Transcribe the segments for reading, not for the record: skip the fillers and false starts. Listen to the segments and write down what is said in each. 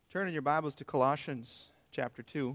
Turn in your Bibles to Colossians chapter 2.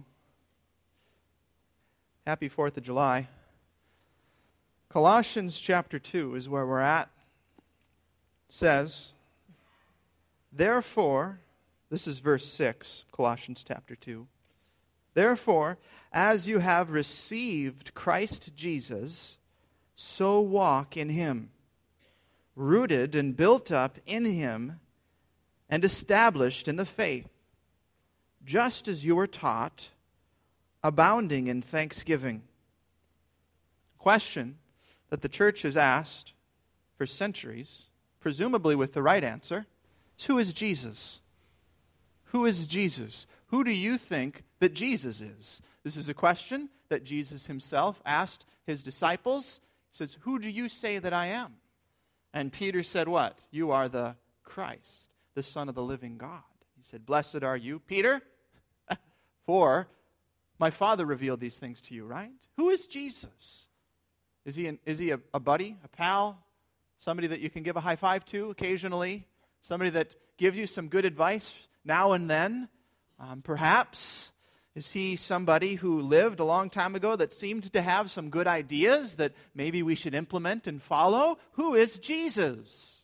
Happy 4th of July. Colossians chapter 2 is where we're at. It says, therefore, this is verse 6, Colossians chapter 2. Therefore, as you have received Christ Jesus, so walk in Him, rooted and built up in Him, and established in the faith, just as you were taught, abounding in thanksgiving. Question that the church has asked for centuries, presumably with the right answer, is who is Jesus? Who is Jesus? Who do you think that Jesus is? This is a question that Jesus himself asked his disciples. He says, who do you say that I am? And Peter said what? You are the Christ, the Son of the living God. He said, blessed are you, Peter, for my Father revealed these things to you, right? Who is Jesus? Is he a buddy, a pal, somebody that you can give a high five to occasionally, somebody that gives you some good advice now and then? Perhaps. Is he somebody who lived a long time ago that seemed to have some good ideas that maybe we should implement and follow? Who is Jesus?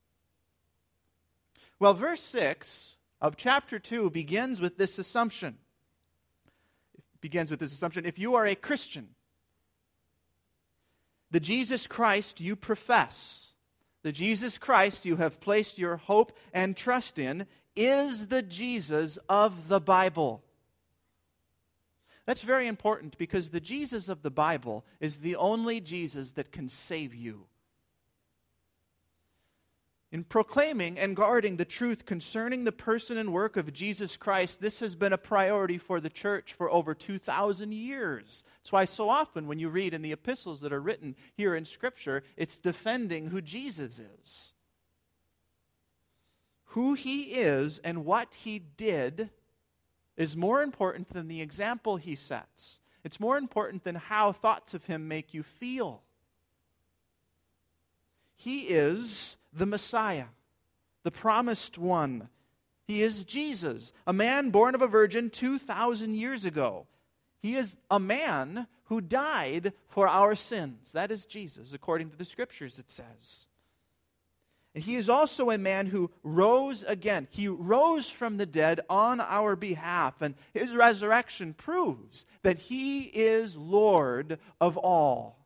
Well, verse 6 of chapter 2 begins with this assumption. If you are a Christian, the Jesus Christ you profess, the Jesus Christ you have placed your hope and trust in, is the Jesus of the Bible. That's very important because the Jesus of the Bible is the only Jesus that can save you. In proclaiming and guarding the truth concerning the person and work of Jesus Christ, this has been a priority for the church for over 2,000 years. That's why so often when you read in the epistles that are written here in Scripture, it's defending who Jesus is. Who He is and what He did is more important than the example He sets. It's more important than how thoughts of Him make you feel. He is the Messiah, the promised one. He is Jesus, a man born of a virgin 2,000 years ago. He is a man who died for our sins. That is Jesus, according to the Scriptures, it says. And He is also a man who rose again. He rose from the dead on our behalf, and His resurrection proves that He is Lord of all.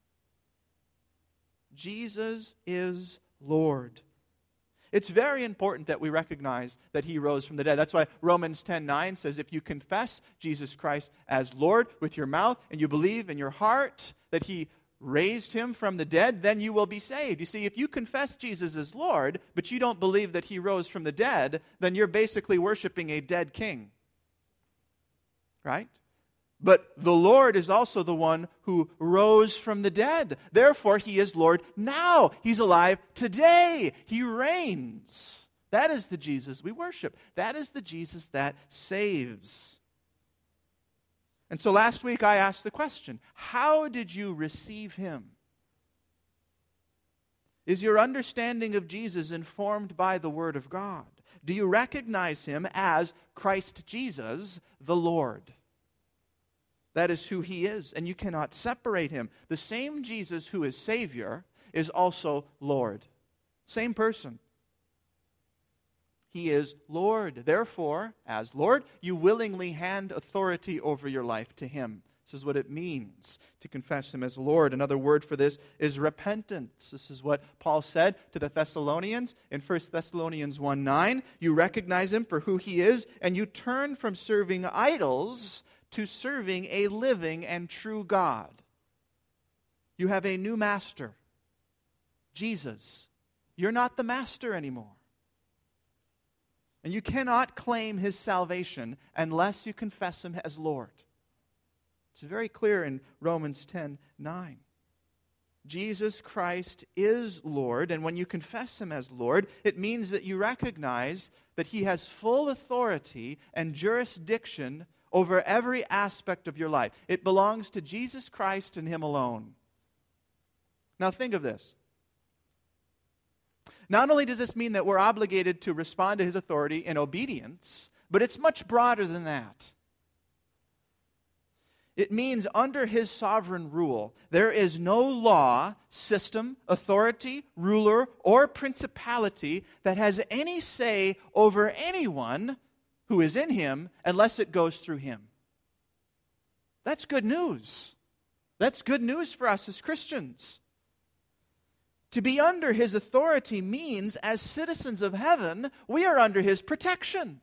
Jesus is Lord. It's very important that we recognize that He rose from the dead. That's why Romans 10:9 says, if you confess Jesus Christ as Lord with your mouth and you believe in your heart that He raised Him from the dead, then you will be saved. You see, if you confess Jesus as Lord, but you don't believe that He rose from the dead, then you're basically worshiping a dead king. Right? But the Lord is also the one who rose from the dead. Therefore, He is Lord now. He's alive today. He reigns. That is the Jesus we worship. That is the Jesus that saves. And so last week I asked the question, how did you receive Him? Is your understanding of Jesus informed by the Word of God? Do you recognize Him as Christ Jesus, the Lord? That is who He is, and you cannot separate Him. The same Jesus who is Savior is also Lord. Same person. He is Lord. Therefore, as Lord, you willingly hand authority over your life to Him. This is what it means to confess Him as Lord. Another word for this is repentance. This is what Paul said to the Thessalonians in 1 Thessalonians 1:9. You recognize Him for who He is, and you turn from serving idols to serving a living and true God. You have a new master, Jesus. You're not the master anymore. And you cannot claim His salvation unless you confess Him as Lord. It's very clear in Romans 10:9. Jesus Christ is Lord, and when you confess Him as Lord, it means that you recognize that He has full authority and jurisdiction over every aspect of your life. It belongs to Jesus Christ and Him alone. Now think of this. Not only does this mean that we're obligated to respond to His authority in obedience, but it's much broader than that. It means under his sovereign rule, there is no law, system, authority, ruler, or principality that has any say over anyone who is in him unless it goes through him. That's good news. That's good news for us as Christians. To be under his authority means, as citizens of heaven, we are under his protection.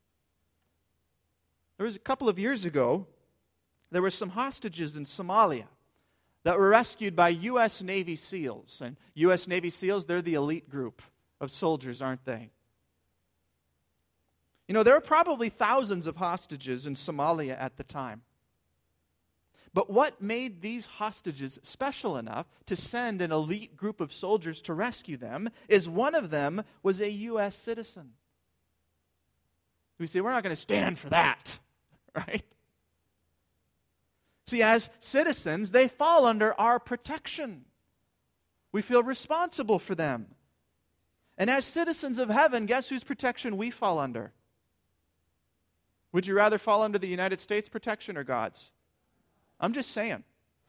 There was a couple of years ago, there were some hostages in Somalia that were rescued by U.S. Navy SEALs. And U.S. Navy SEALs, they're the elite group of soldiers, aren't they? You know, there were probably thousands of hostages in Somalia at the time. But what made these hostages special enough to send an elite group of soldiers to rescue them is one of them was a U.S. citizen. We say, we're not going to stand for that, right? See, as citizens, they fall under our protection. We feel responsible for them. And as citizens of heaven, guess whose protection we fall under? Would you rather fall under the United States protection or God's? I'm just saying.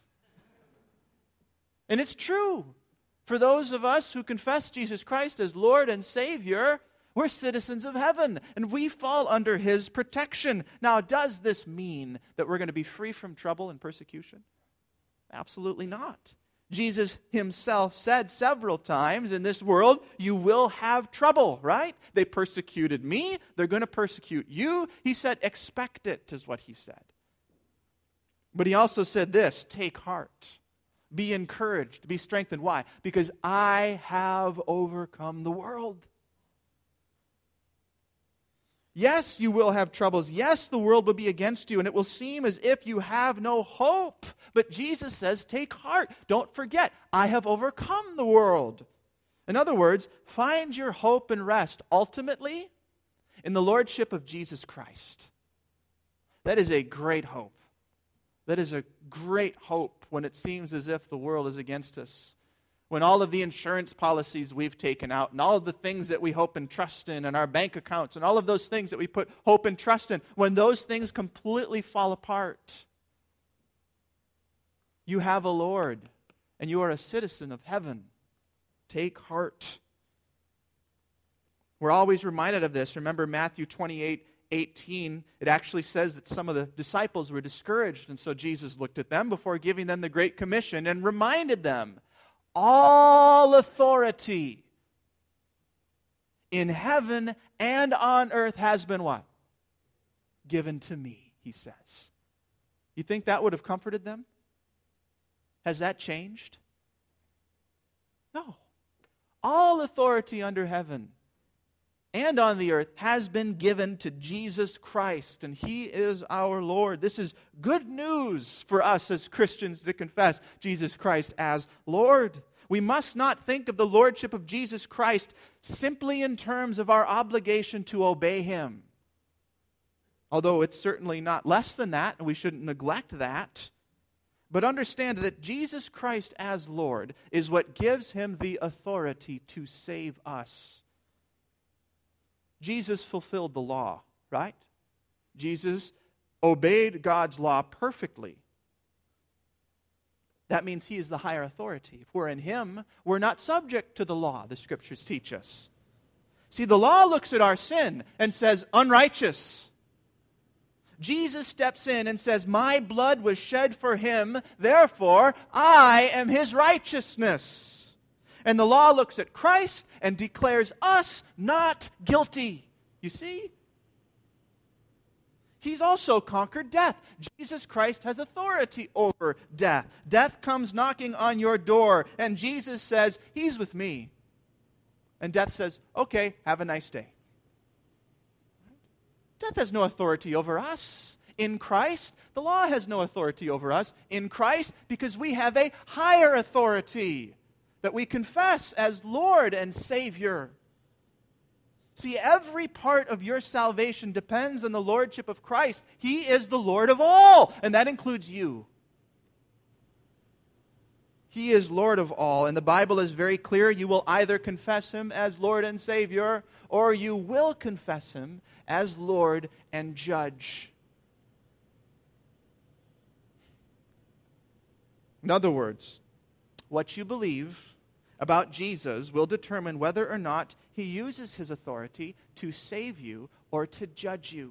And it's true. For those of us who confess Jesus Christ as Lord and Savior, we're citizens of heaven, and we fall under his protection. Now, does this mean that we're going to be free from trouble and persecution? Absolutely not. Jesus himself said several times, in this world, you will have trouble, right? They persecuted me. They're going to persecute you. He said, expect it, is what he said. But he also said this, take heart, be encouraged, be strengthened. Why? Because I have overcome the world. Yes, you will have troubles. Yes, the world will be against you, and it will seem as if you have no hope. But Jesus says, take heart. Don't forget, I have overcome the world. In other words, find your hope and rest ultimately in the lordship of Jesus Christ. That is a great hope. That is a great hope when it seems as if the world is against us. When all of the insurance policies we've taken out and all of the things that we hope and trust in and our bank accounts and all of those things that we put hope and trust in, when those things completely fall apart, you have a Lord and you are a citizen of heaven. Take heart. We're always reminded of this. Remember Matthew 28:18, it actually says that some of the disciples were discouraged, and so Jesus looked at them before giving them the Great Commission and reminded them, all authority in heaven and on earth has been what? Given to me, he says. You think that would have comforted them? Has that changed? No. All authority under heaven and on the earth has been given to Jesus Christ, and he is our Lord. This is good news for us as Christians to confess Jesus Christ as Lord. We must not think of the lordship of Jesus Christ simply in terms of our obligation to obey him. Although it's certainly not less than that, and we shouldn't neglect that. But understand that Jesus Christ as Lord is what gives him the authority to save us. Jesus fulfilled the law, right? Jesus obeyed God's law perfectly. That means he is the higher authority. If we're in him, we're not subject to the law, the scriptures teach us. See, the law looks at our sin and says, unrighteous. Jesus steps in and says, my blood was shed for him, therefore I am his righteousness. And the law looks at Christ and declares us not guilty. You see? He's also conquered death. Jesus Christ has authority over death. Death comes knocking on your door, and Jesus says, he's with me. And death says, okay, have a nice day. Death has no authority over us. In Christ, the law has no authority over us. In Christ, because we have a higher authority that we confess as Lord and Savior. See, every part of your salvation depends on the lordship of Christ. He is the Lord of all, and that includes you. He is Lord of all. And the Bible is very clear. You will either confess Him as Lord and Savior, or you will confess Him as Lord and Judge. In other words, what you believe about Jesus will determine whether or not He uses His authority to save you or to judge you.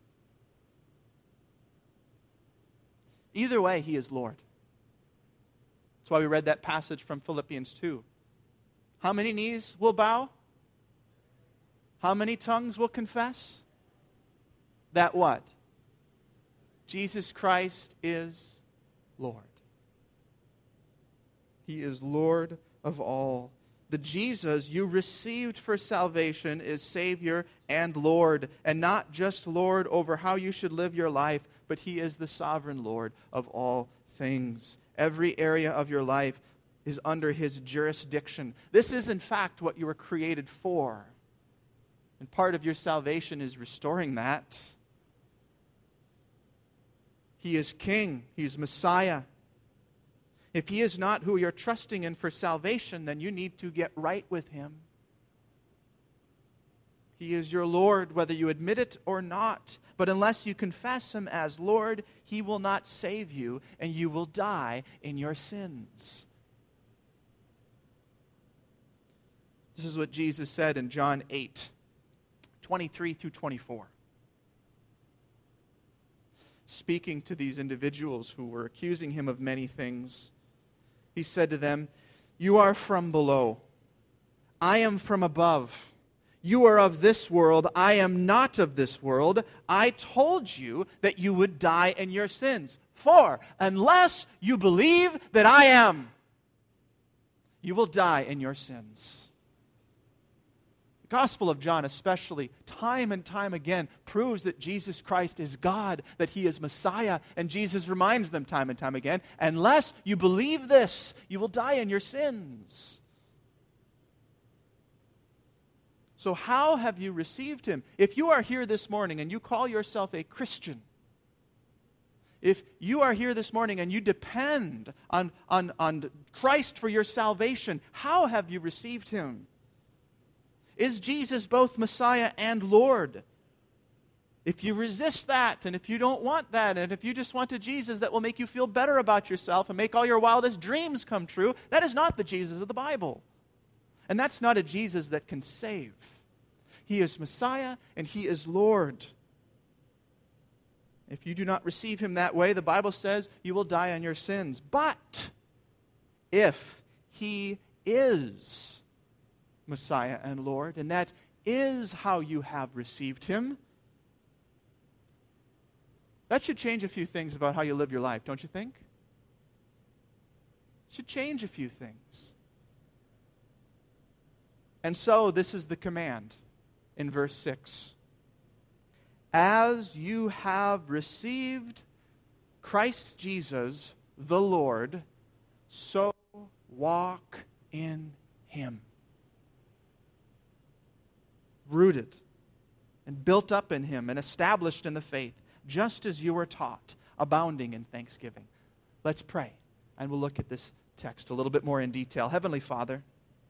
Either way, He is Lord. That's why we read that passage from Philippians 2. How many knees will bow? How many tongues will confess? That what? Jesus Christ is Lord. He is Lord of all. The Jesus you received for salvation is Savior and Lord, and not just Lord over how you should live your life, but He is the sovereign Lord of all things. Every area of your life is under His jurisdiction. This is, in fact, what you were created for. And part of your salvation is restoring that. He is King. He is Messiah. If He is not who you're trusting in for salvation, then you need to get right with Him. He is your Lord, whether you admit it or not. But unless you confess Him as Lord, He will not save you, and you will die in your sins. This is what Jesus said in John 8, 23 through 24. Speaking to these individuals who were accusing Him of many things, He said to them, "You are from below. I am from above. You are of this world. I am not of this world. I told you that you would die in your sins. For unless you believe that I am, you will die in your sins." The Gospel of John especially, time and time again, proves that Jesus Christ is God, that He is Messiah, and Jesus reminds them time and time again, unless you believe this, you will die in your sins. So how have you received Him? If you are here this morning and you call yourself a Christian, if you are here this morning and you depend on Christ for your salvation, how have you received Him? Is Jesus both Messiah and Lord? If you resist that, and if you don't want that, and if you just want a Jesus that will make you feel better about yourself and make all your wildest dreams come true, that is not the Jesus of the Bible. And that's not a Jesus that can save. He is Messiah and He is Lord. If you do not receive Him that way, the Bible says you will die on your sins. But if He is Messiah and Lord, and that is how you have received Him, that should change a few things about how you live your life, don't you think? It should change a few things. And so, this is the command in verse 6. As you have received Christ Jesus, the Lord, so walk in Him. Rooted and built up in Him and established in the faith, just as you were taught, abounding in thanksgiving. Let's pray, and we'll look at this text a little bit more in detail. Heavenly Father,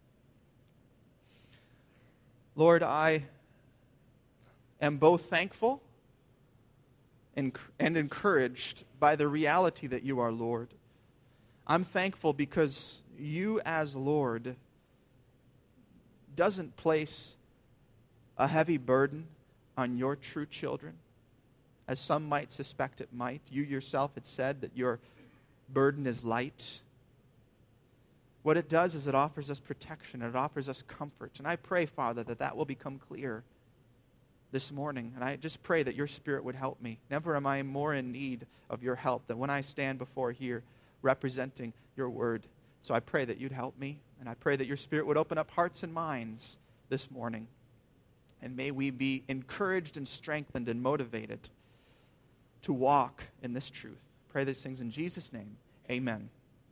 Lord, I am both thankful and encouraged by the reality that You are Lord. I'm thankful because You as Lord doesn't place a heavy burden on Your true children, as some might suspect it might. You yourself had said that Your burden is light. What it does is it offers us protection, and it offers us comfort. And I pray, Father, that that will become clear this morning. And I just pray that Your Spirit would help me. Never am I more in need of Your help than when I stand before here representing Your Word. So I pray that You'd help me, and I pray that Your Spirit would open up hearts and minds this morning. And may we be encouraged and strengthened and motivated to walk in this truth. Pray these things in Jesus' name. Amen.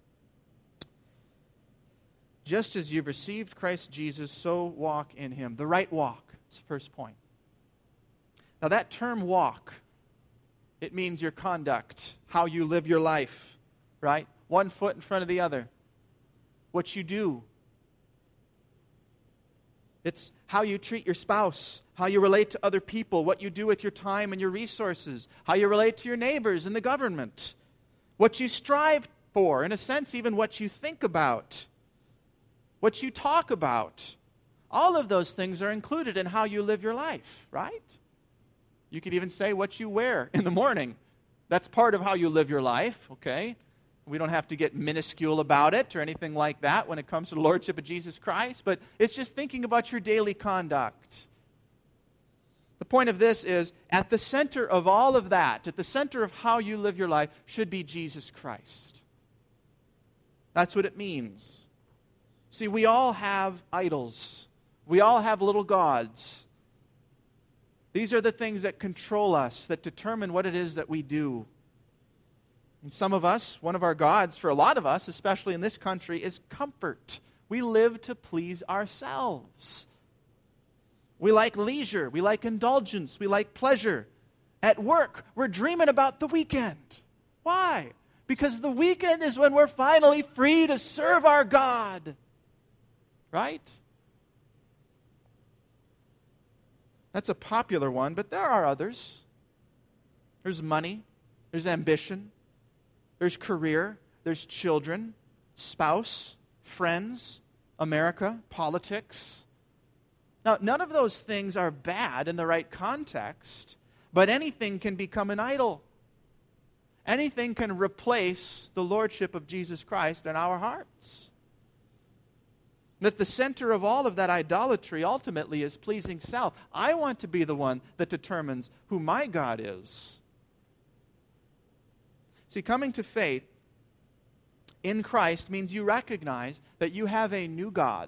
Just as you've received Christ Jesus, so walk in Him. The right walk. That's the first point. Now that term walk, it means your conduct, how you live your life, right? One foot in front of the other. what you do. It's how you treat your spouse, how you relate to other people, what you do with your time and your resources, how you relate to your neighbors and the government, what you strive for, in a sense, even what you think about, what you talk about. All of those things are included in how you live your life, right? You could even say what you wear in the morning. That's part of how you live your life, okay? We don't have to get minuscule about it or anything like that when it comes to the Lordship of Jesus Christ, but it's just thinking about your daily conduct. The point of this is, at the center of all of that, at the center of how you live your life, should be Jesus Christ. That's what it means. See, we all have idols. We all have little gods. These are the things that control us, that determine what it is that we do. And some of us, one of our gods, for a lot of us, especially in this country, is comfort. We live to please ourselves. We like leisure. We like indulgence. We like pleasure. At work, we're dreaming about the weekend. Why? Because the weekend is when we're finally free to serve our God. Right? That's a popular one, but there are others. There's money. There's ambition. There's career, there's children, spouse, friends, America, politics. Now, none of those things are bad in the right context, but anything can become an idol. Anything can replace the lordship of Jesus Christ in our hearts. And at the center of all of that idolatry ultimately is pleasing self. I want to be the one that determines who my God is. See, coming to faith in Christ means you recognize that you have a new God.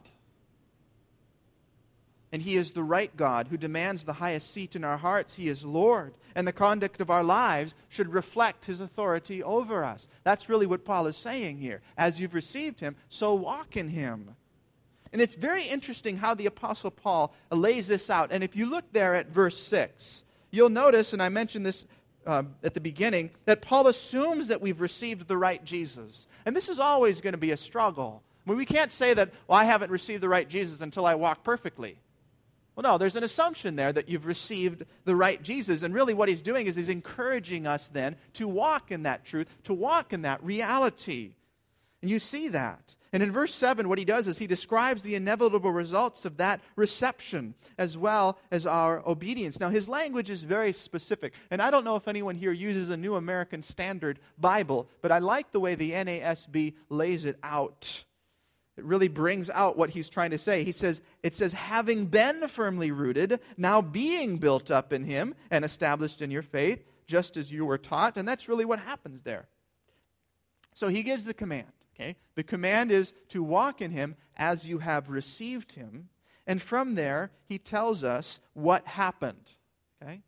And He is the right God who demands the highest seat in our hearts. He is Lord. And the conduct of our lives should reflect His authority over us. That's really what Paul is saying here. As you've received Him, so walk in Him. And it's very interesting how the Apostle Paul lays this out. And if you look there at verse 6, you'll notice, and I mentioned this at the beginning, that Paul assumes that we've received the right Jesus. And this is always going to be a struggle. I mean, we can't say that, well, I haven't received the right Jesus until I walk perfectly. Well, no, there's an assumption there that you've received the right Jesus. And really what he's doing is he's encouraging us then to walk in that truth, to walk in that reality. And you see that. And in verse 7, what he does is he describes the inevitable results of that reception as well as our obedience. Now, his language is very specific. And I don't know if anyone here uses a New American Standard Bible, but I like the way the NASB lays it out. It really brings out what he's trying to say. It says, having been firmly rooted, now being built up in Him and established in your faith, just as you were taught. And that's really what happens there. So he gives the command. Okay? The command is to walk in Him as you have received Him. And from there, he tells us what happened. Okay?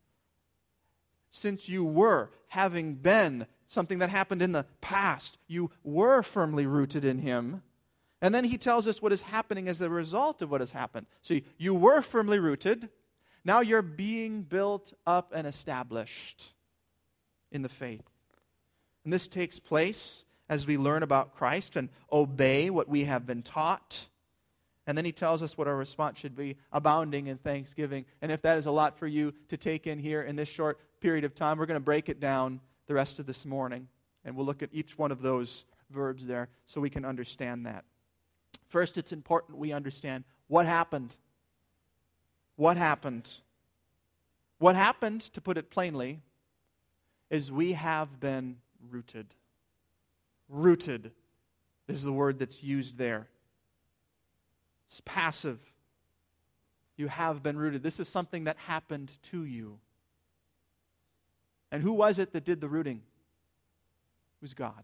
Since you were, having been, something that happened in the past, you were firmly rooted in Him. And then he tells us what is happening as a result of what has happened. So you were firmly rooted. Now you're being built up and established in the faith. And this takes place as we learn about Christ and obey what we have been taught. And then he tells us what our response should be, abounding in thanksgiving. And if that is a lot for you to take in here in this short period of time, we're going to break it down the rest of this morning. And we'll look at each one of those verbs there so we can understand that. First, it's important we understand what happened. What happened? What happened, to put it plainly, is we have been rooted. Rooted is the word that's used there. It's passive. You have been rooted. This is something that happened to you. And who was it that did the rooting? It was God.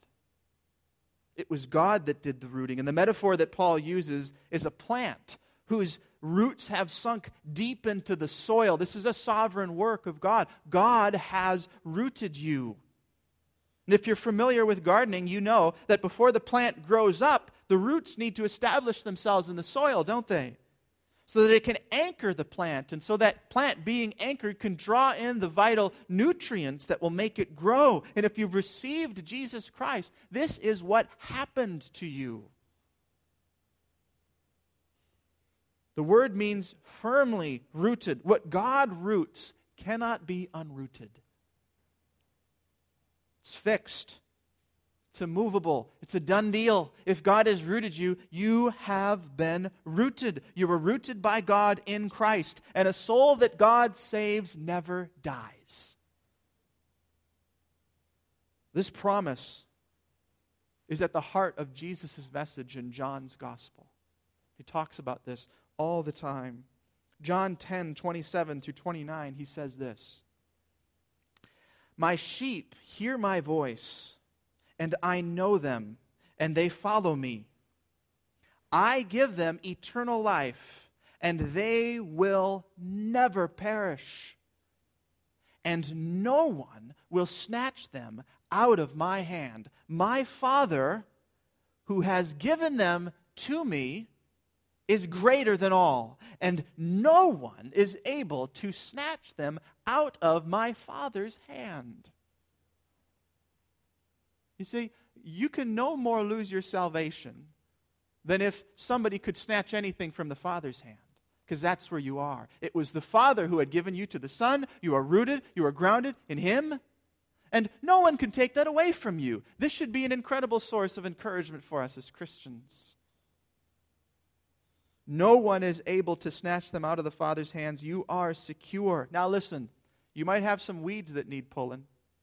It was God that did the rooting. And the metaphor that Paul uses is a plant whose roots have sunk deep into the soil. This is a sovereign work of God. God has rooted you. And if you're familiar with gardening, you know that before the plant grows up, the roots need to establish themselves in the soil, don't they? So that it can anchor the plant. And so that plant being anchored can draw in the vital nutrients that will make it grow. And if you've received Jesus Christ, this is what happened to you. The word means firmly rooted. What God roots cannot be unrooted. It's fixed. It's immovable. It's a done deal. If God has rooted you, you have been rooted. You were rooted by God in Christ. And a soul that God saves never dies. This promise is at the heart of Jesus' message in John's gospel. He talks about this all the time. John 10:27 through 29, he says this. My sheep hear my voice, and I know them, and they follow me. I give them eternal life, and they will never perish. And no one will snatch them out of my hand. My Father, who has given them to me, is greater than all, and no one is able to snatch them out of my Father's hand. You see, you can no more lose your salvation than if somebody could snatch anything from the Father's hand, because that's where you are. It was the Father who had given you to the Son. You are rooted, you are grounded in Him, and no one can take that away from you. This should be an incredible source of encouragement for us as Christians. No one is able to snatch them out of the Father's hands. You are secure. Now listen, you might have some weeds that need pulling.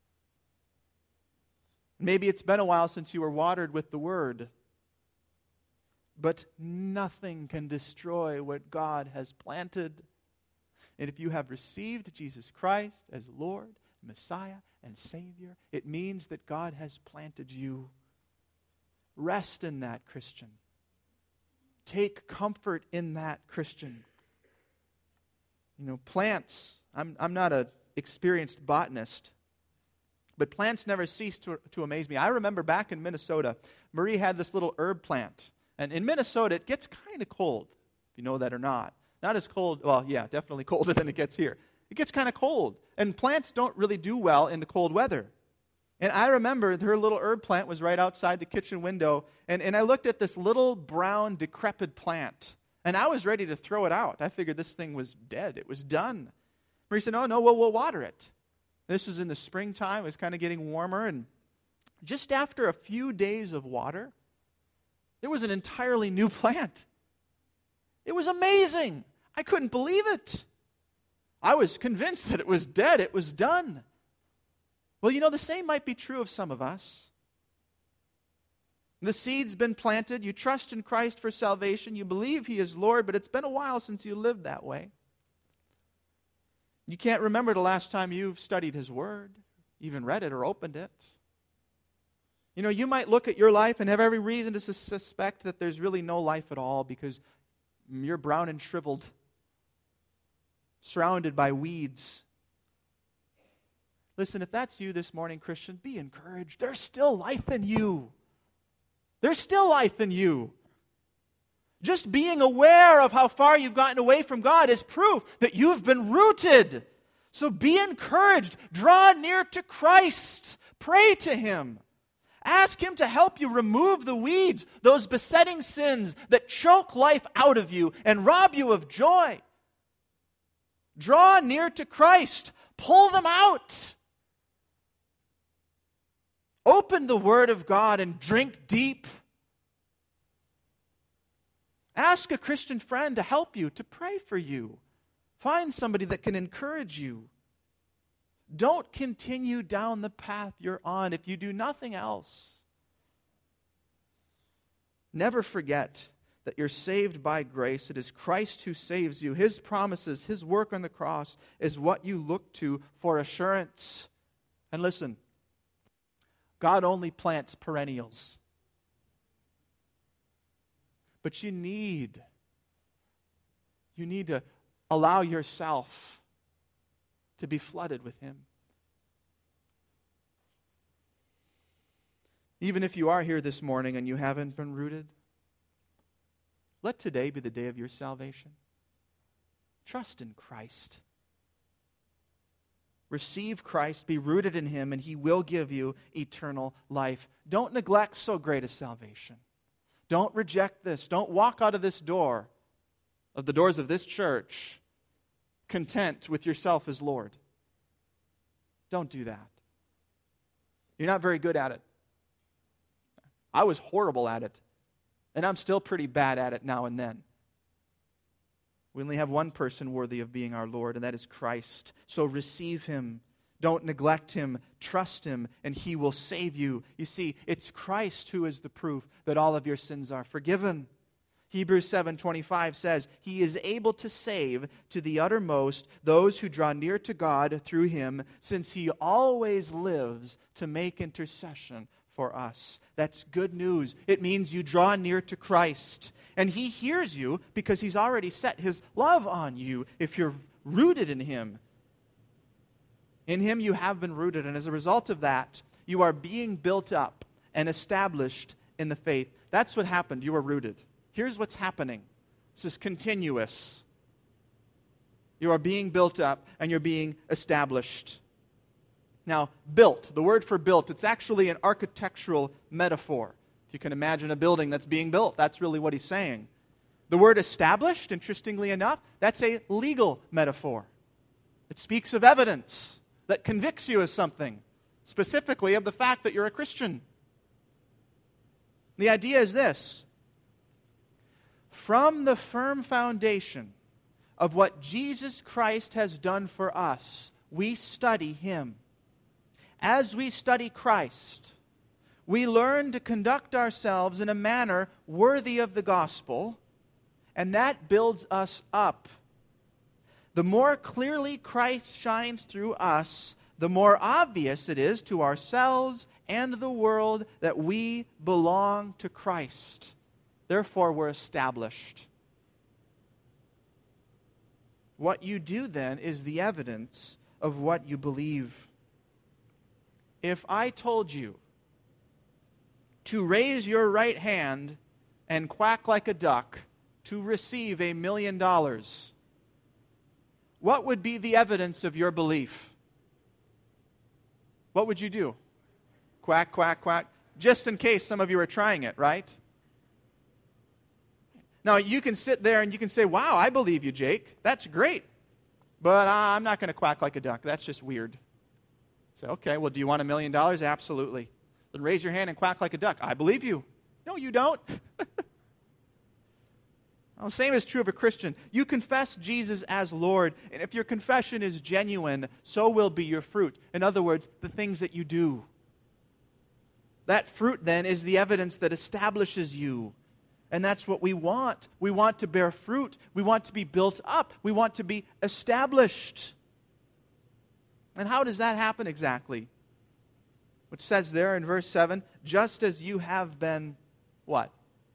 Maybe it's been a while since you were watered with the Word. But nothing can destroy what God has planted. And if you have received Jesus Christ as Lord, Messiah, and Savior, it means that God has planted you. Rest in that, Christian. Take comfort in that, Christian. You know, plants, I'm not an experienced botanist, but plants never cease to amaze me. I remember back in Minnesota, Marie had this little herb plant. And in Minnesota, it gets kind of cold, if you know that or not. Not as cold, well, yeah, definitely colder than it gets here. It gets kind of cold. And plants don't really do well in the cold weather. And I remember her little herb plant was right outside the kitchen window, and I looked at this little brown, decrepit plant, and I was ready to throw it out. I figured this thing was dead. It was done. Marie said, no, we'll water it. This was in the springtime. It was kind of getting warmer, and just after a few days of water, there was an entirely new plant. It was amazing. I couldn't believe it. I was convinced that it was dead. It was done. Well, you know, the same might be true of some of us. The seed's been planted. You trust in Christ for salvation. You believe He is Lord, but it's been a while since you lived that way. You can't remember the last time you've studied His Word, even read it or opened it. You know, you might look at your life and have every reason to suspect that there's really no life at all because you're brown and shriveled, surrounded by weeds. Listen, if that's you this morning, Christian, be encouraged. There's still life in you. There's still life in you. Just being aware of how far you've gotten away from God is proof that you've been rooted. So be encouraged. Draw near to Christ. Pray to Him. Ask Him to help you remove the weeds, those besetting sins that choke life out of you and rob you of joy. Draw near to Christ. Pull them out. Open the Word of God and drink deep. Ask a Christian friend to help you, to pray for you. Find somebody that can encourage you. Don't continue down the path you're on if you do nothing else. Never forget that you're saved by grace. It is Christ who saves you. His promises, His work on the cross is what you look to for assurance. And listen, God only plants perennials. But you need to allow yourself to be flooded with Him. Even if you are here this morning and you haven't been rooted, let today be the day of your salvation. Trust in Christ. Receive Christ, be rooted in Him, and He will give you eternal life. Don't neglect so great a salvation. Don't reject this. Don't walk out of this door of the doors of this church content with yourself as Lord. Don't do that. You're not very good at it. I was horrible at it, and I'm still pretty bad at it now and then. We only have one person worthy of being our Lord, and that is Christ. So receive Him. Don't neglect Him. Trust Him, and He will save you. You see, it's Christ who is the proof that all of your sins are forgiven. Hebrews 7:25 says, He is able to save to the uttermost those who draw near to God through Him, since He always lives to make intercession for us. That's good news. It means you draw near to Christ. And He hears you because He's already set His love on you if you're rooted in Him. In Him you have been rooted, and as a result of that, you are being built up and established in the faith. That's what happened. You were rooted. Here's what's happening. This is continuous. You are being built up and you're being established. Now, built, the word for built, it's actually an architectural metaphor. If you can imagine a building that's being built, that's really what he's saying. The word established, interestingly enough, that's a legal metaphor. It speaks of evidence that convicts you of something, specifically of the fact that you're a Christian. The idea is this: from the firm foundation of what Jesus Christ has done for us, we study Him. As we study Christ, we learn to conduct ourselves in a manner worthy of the gospel, and that builds us up. The more clearly Christ shines through us, the more obvious it is to ourselves and the world that we belong to Christ. Therefore, we're established. What you do then is the evidence of what you believe. If I told you to raise your right hand and quack like a duck to receive $1 million, what would be the evidence of your belief? What would you do? Quack, quack, quack. Just in case some of you are trying it, right? Now, you can sit there and you can say, wow, I believe you, Jake. That's great. But I'm not going to quack like a duck. That's just weird. Say, okay, well, do you want $1 million? Absolutely. Then raise your hand and quack like a duck. I believe you. No, you don't. Well, the same is true of a Christian. You confess Jesus as Lord, and if your confession is genuine, so will be your fruit. In other words, the things that you do. That fruit, then, is the evidence that establishes you. And that's what we want. We want to bear fruit. We want to be built up. We want to be established. And how does that happen exactly? Which says there in verse 7, just as you have been, what?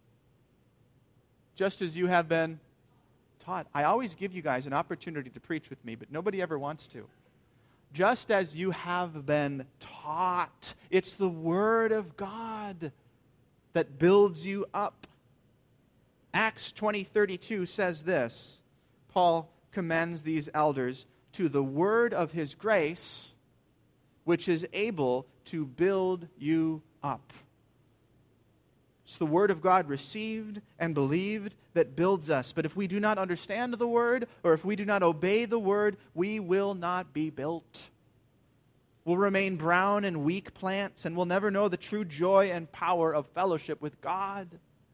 Just as you have been taught. I always give you guys an opportunity to preach with me, but nobody ever wants to. Just as you have been taught. It's the Word of God that builds you up. Acts 20:32 says this. Paul commends these elders to the word of his grace, which is able to build you up. It's the word of God received and believed that builds us. But if we do not understand the word, or if we do not obey the word, we will not be built. We'll remain brown and weak plants, and we'll never know the true joy and power of fellowship with God.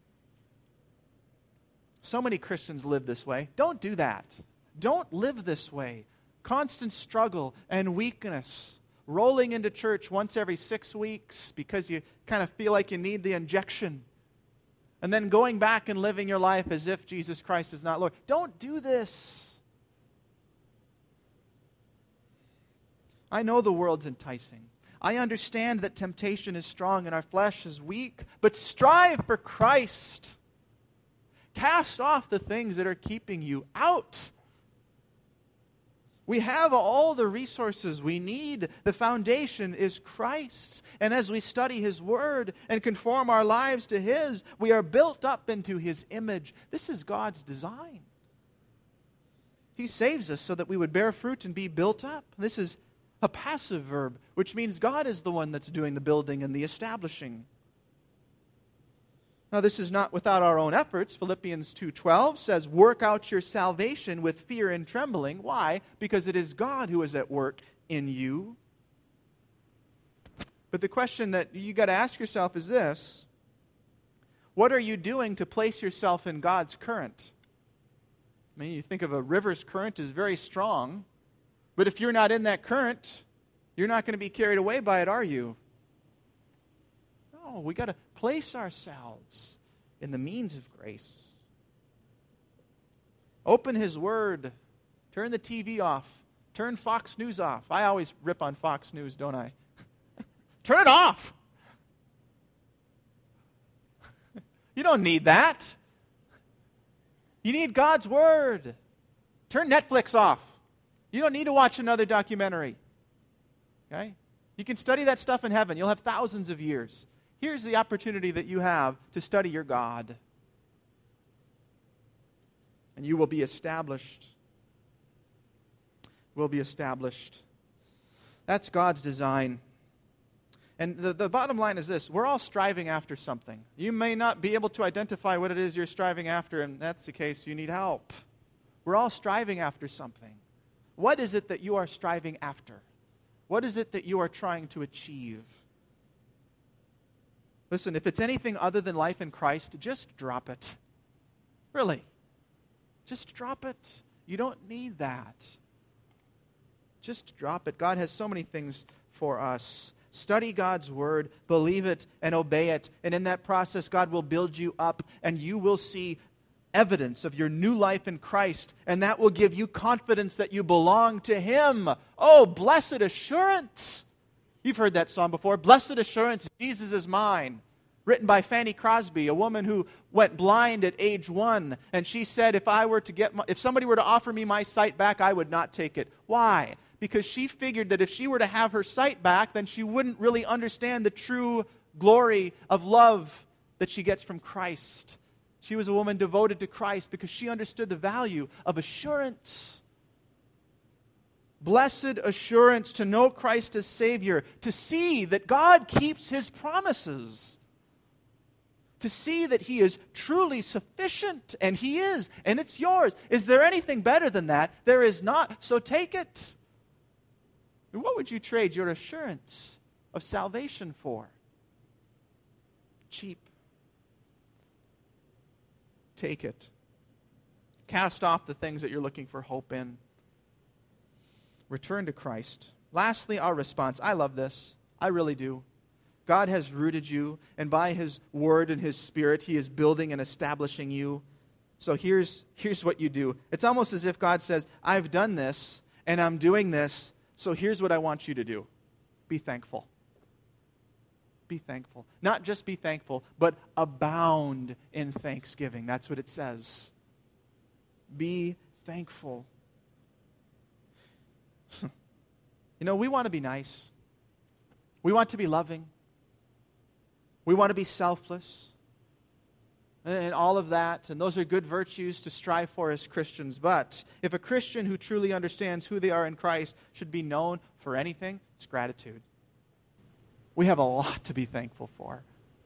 So many Christians live this way. Don't do that. Don't live this way. Constant struggle and weakness. Rolling into church once every 6 weeks because you kind of feel like you need the injection. And then going back and living your life as if Jesus Christ is not Lord. Don't do this. I know the world's enticing. I understand that temptation is strong and our flesh is weak. But strive for Christ. Cast off the things that are keeping you out. We have all the resources we need. The foundation is Christ. And as we study His Word and conform our lives to His, we are built up into His image. This is God's design. He saves us so that we would bear fruit and be built up. This is a passive verb, which means God is the one that's doing the building and the establishing. Now, this is not without our own efforts. Philippians 2:12 says, work out your salvation with fear and trembling. Why? Because it is God who is at work in you. But the question that you got to ask yourself is this: what are you doing to place yourself in God's current? I mean, you think of a river's current as very strong, but if you're not in that current, you're not going to be carried away by it, are you? No, we got to place ourselves in the means of grace. Open His Word. Turn the TV off. Turn Fox News off. I always rip on Fox News, don't I? Turn it off. You don't need that. You need God's Word. Turn Netflix off. You don't need to watch another documentary. Okay? You can study that stuff in heaven. You'll have thousands of years. Here's the opportunity that you have to study your God. And you will be established. Will be established. That's God's design. And the bottom line is this: we're all striving after something. You may not be able to identify what it is you're striving after, and that's the case, you need help. We're all striving after something. What is it that you are striving after? What is it that you are trying to achieve? Listen, if it's anything other than life in Christ, just drop it. Really. Just drop it. You don't need that. Just drop it. God has so many things for us. Study God's Word, believe it, and obey it. And in that process, God will build you up, and you will see evidence of your new life in Christ, and that will give you confidence that you belong to Him. Oh, blessed assurance! You've heard that song before. Blessed assurance, Jesus is mine. Written by Fanny Crosby, a woman who went blind at age 1, and she said, if somebody were to offer me my sight back, I would not take it. Why? Because she figured that if she were to have her sight back, then she wouldn't really understand the true glory of love that she gets from Christ. She was a woman devoted to Christ because she understood the value of assurance. Blessed assurance to know Christ as Savior, to see that God keeps His promises, to see that He is truly sufficient, and He is, and it's yours. Is there anything better than that? There is not, so take it. And what would you trade your assurance of salvation for? Cheap. Take it. Cast off the things that you're looking for hope in. Return to Christ. Lastly, our response. I love this. I really do. God has rooted you, and by His Word and His Spirit, He is building and establishing you. So here's what you do. It's almost as if God says, I've done this, and I'm doing this, so here's what I want you to do. Be thankful. Be thankful. Not just be thankful, but abound in thanksgiving. That's what it says. Be thankful. You know, we want to be nice. We want to be loving. We want to be selfless. And all of that. And those are good virtues to strive for as Christians. But if a Christian who truly understands who they are in Christ should be known for anything, it's gratitude. We have a lot to be thankful for.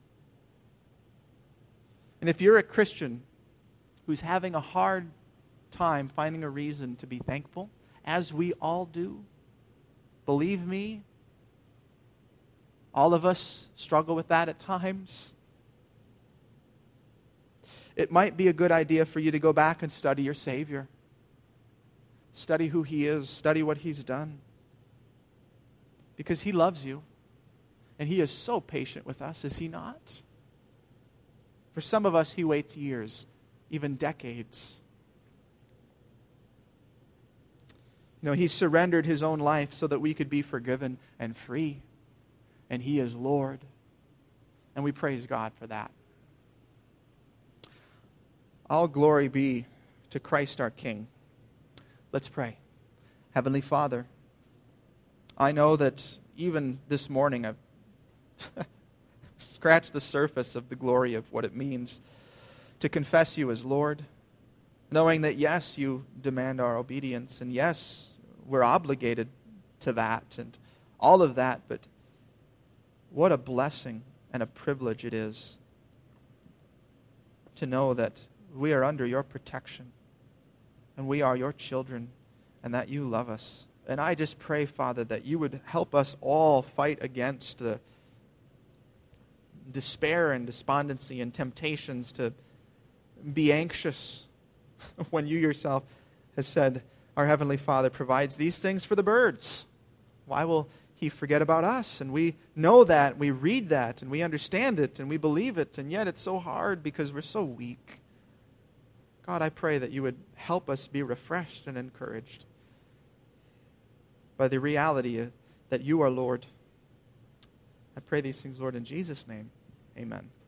And if you're a Christian who's having a hard time finding a reason to be thankful, as we all do, believe me, all of us struggle with that at times. It might be a good idea for you to go back and study your Savior. Study who He is. Study what He's done. Because He loves you. And He is so patient with us, is He not? For some of us, He waits years, even decades. You know, He surrendered His own life so that we could be forgiven and free. And He is Lord. And we praise God for that. All glory be to Christ our King. Let's pray. Heavenly Father, I know that even this morning I've scratched the surface of the glory of what it means to confess You as Lord, knowing that yes, You demand our obedience, and yes, we're obligated to that and all of that, but what a blessing and a privilege it is to know that we are under your protection and we are your children and that you love us. And I just pray, Father, that you would help us all fight against the despair and despondency and temptations to be anxious when you yourself has said, our Heavenly Father provides these things for the birds. Why will He forget about us? And we know that, we read that, and we understand it, and we believe it, and yet it's so hard because we're so weak. God, I pray that you would help us be refreshed and encouraged by the reality that you are Lord. I pray these things, Lord, in Jesus' name. Amen.